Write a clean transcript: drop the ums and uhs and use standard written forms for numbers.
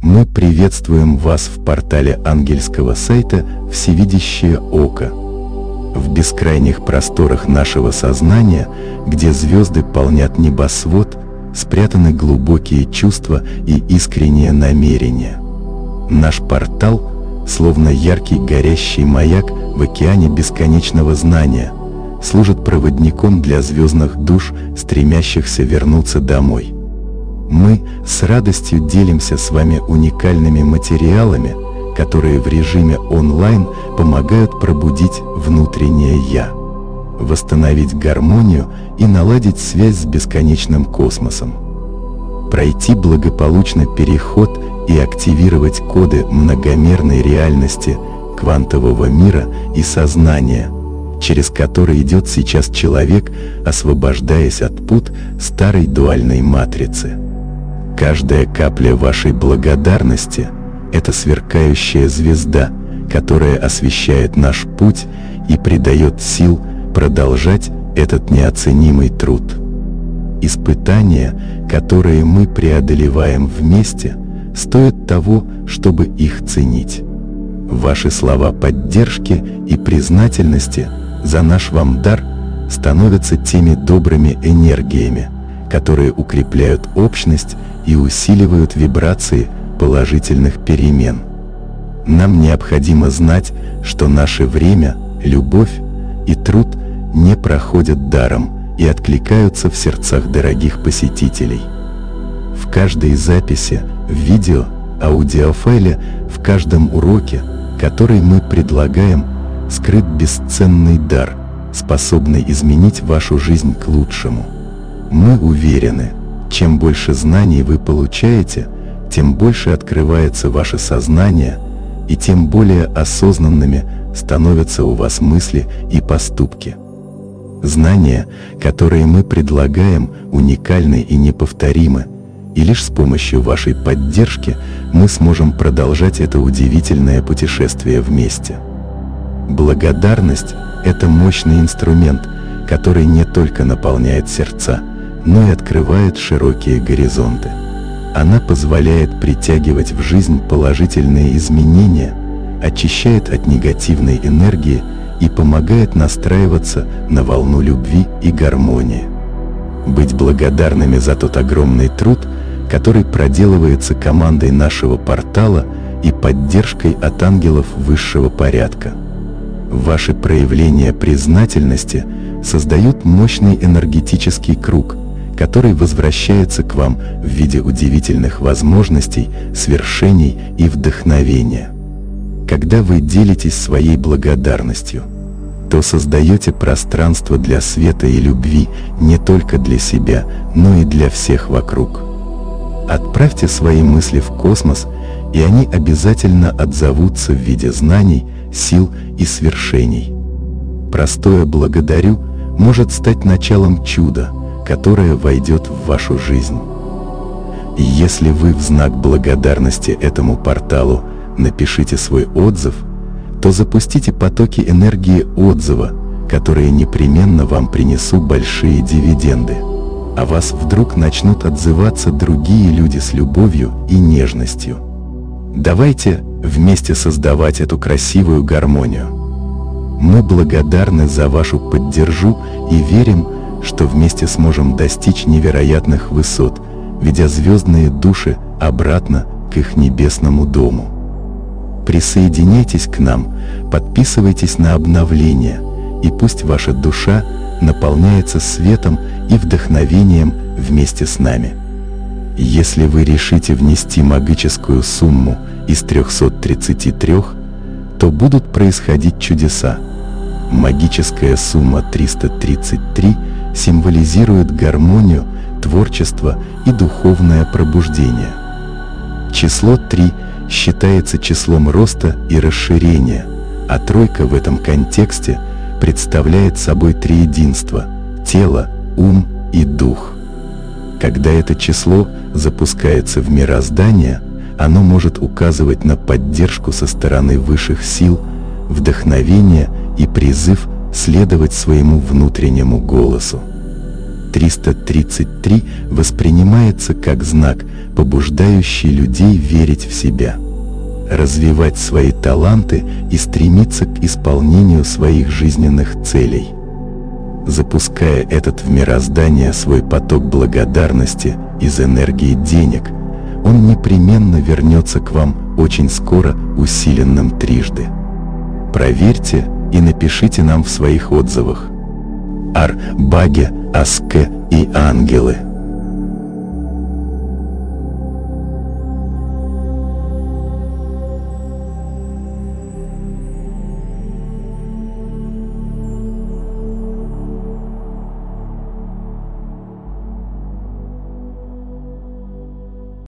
Мы приветствуем вас в портале ангельского сайта «Всевидящее око». В бескрайних просторах нашего сознания, где звезды полнят небосвод, спрятаны глубокие чувства и искренние намерения. Наш портал, словно яркий горящий маяк в океане бесконечного знания, служит проводником для звездных душ, стремящихся вернуться домой. Мы с радостью делимся с вами уникальными материалами, которые в режиме онлайн помогают пробудить внутреннее «Я», восстановить гармонию и наладить связь с бесконечным космосом, пройти благополучно переход и активировать коды многомерной реальности, квантового мира и сознания, через который идет сейчас человек, освобождаясь от пут старой дуальной матрицы. Каждая капля вашей благодарности – это сверкающая звезда, которая освещает наш путь и придает сил продолжать этот неоценимый труд. Испытания, которые мы преодолеваем вместе, стоят того, чтобы их ценить. Ваши слова поддержки и признательности за наш вам дар становятся теми добрыми энергиями, которые укрепляют общность и усиливают вибрации положительных перемен. Нам необходимо знать, что наше время, любовь и труд не проходят даром и откликаются в сердцах дорогих посетителей. В каждой записи, в видео, аудиофайле, в каждом уроке, который мы предлагаем, скрыт бесценный дар, способный изменить вашу жизнь к лучшему. Мы уверены, чем больше знаний вы получаете, тем больше открывается ваше сознание, и тем более осознанными становятся у вас мысли и поступки. Знания, которые мы предлагаем, уникальны и неповторимы, и лишь с помощью вашей поддержки мы сможем продолжать это удивительное путешествие вместе. Благодарность – это мощный инструмент, который не только наполняет сердца, но и открывает широкие горизонты. Она позволяет притягивать в жизнь положительные изменения, очищает от негативной энергии и помогает настраиваться на волну любви и гармонии. Быть благодарными за тот огромный труд, который проделывается командой нашего портала и поддержкой от ангелов высшего порядка. Ваши проявления признательности создают мощный энергетический круг, который возвращается к вам в виде удивительных возможностей, свершений и вдохновения. Когда вы делитесь своей благодарностью, то создаете пространство для света и любви не только для себя, но и для всех вокруг. Отправьте свои мысли в космос, и они обязательно отзовутся в виде знаний, сил и свершений. Простое «благодарю» может стать началом чуда, которое войдет в вашу жизнь. И если вы в знак благодарности этому порталу напишите свой отзыв, то запустите потоки энергии отзыва, которые непременно вам принесут большие дивиденды. О вас вдруг начнут отзываться другие люди с любовью и нежностью. Давайте вместе создавать эту красивую гармонию. Мы благодарны за вашу поддержку и верим, что вместе сможем достичь невероятных высот, ведя звездные души обратно к их небесному дому. Присоединяйтесь к нам, подписывайтесь на обновления, и пусть ваша душа наполняется светом и вдохновением вместе с нами. Если вы решите внести магическую сумму из 333, то будут происходить чудеса. Магическая сумма 333 символизирует гармонию, творчество и духовное пробуждение. Число 3 считается числом роста и расширения, а тройка в этом контексте представляет собой триединство – тело, ум и дух. Когда это число запускается в мироздание, оно может указывать на поддержку со стороны высших сил, вдохновение и призыв следовать своему внутреннему голосу. 333 воспринимается как знак, побуждающий людей верить в себя, развивать свои таланты и стремиться к исполнению своих жизненных целей. Запуская в мироздание свой поток благодарности из энергии денег, он непременно вернется к вам очень скоро усиленным трижды. Проверьте и напишите нам в своих отзывах. Ар-Баги, Аске и ангелы.